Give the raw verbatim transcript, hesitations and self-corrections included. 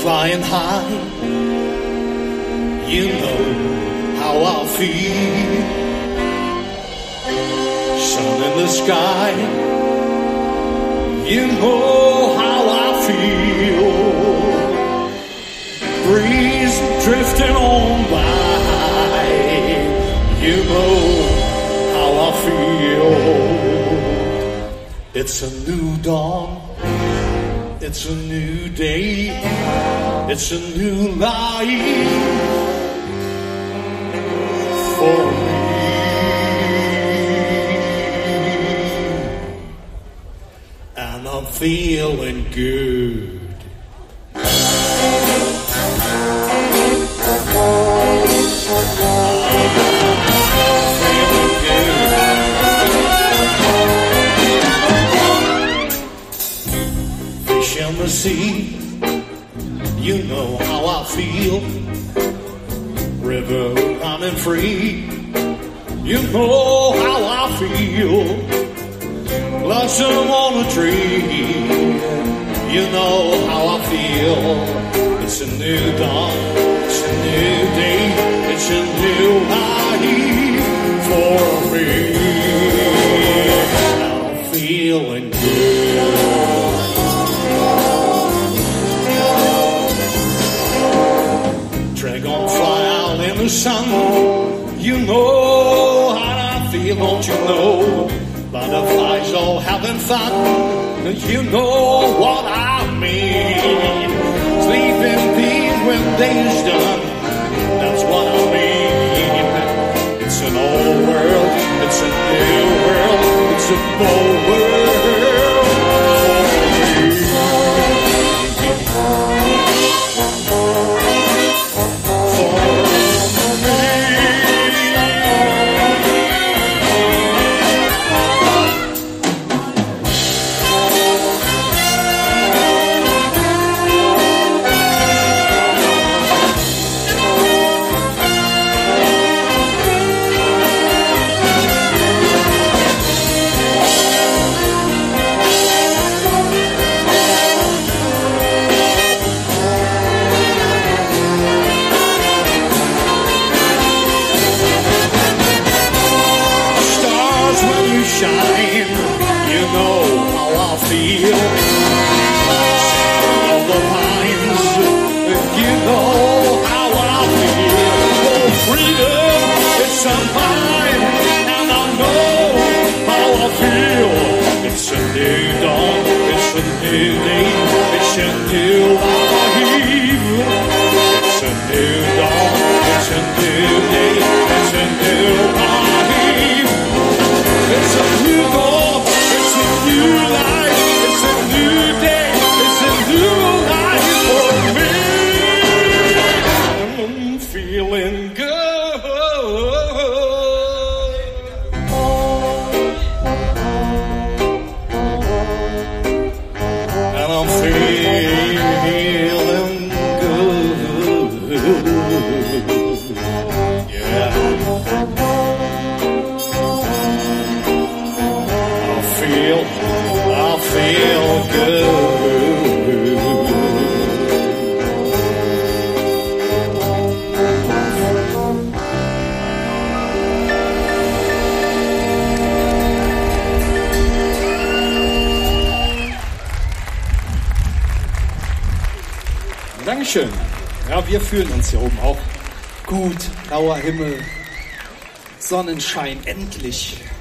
flying high, you know how I feel. Sun in the sky, you know how I feel. Breeze drifting on by, you know how I feel. It's a new dawn, it's a new day, it's a new life for me. And I'm feeling good. In the sea, you know how I feel. River running free, you know how I feel. Blossom on a tree, you know how I feel. It's a new dawn, it's a new day, it's a new life for me. I'm feeling good. Dragonfly out in the sun, you know how I feel, don't you know? Butterflies all having fun, you know what I mean. Sleeping peace when day's done, that's what I mean. It's an old world, it's a new world, it's a bold world for me. Shine, you know how I feel. All the pines, you know how I feel. Oh, freedom, it's a mine, and I know how I feel. It's a new dawn, it's a new day, it's a new life. It's a new dawn, it's a new day, it's a new life. It's a new dawn, it's a new life, it's a new day, it's a new life for me. I'm feeling good. And I'm feeling good. Yeah. I feel good. Dankeschön. Ja, wir fühlen uns hier oben auch gut. Blauer Himmel, Sonnenschein, endlich.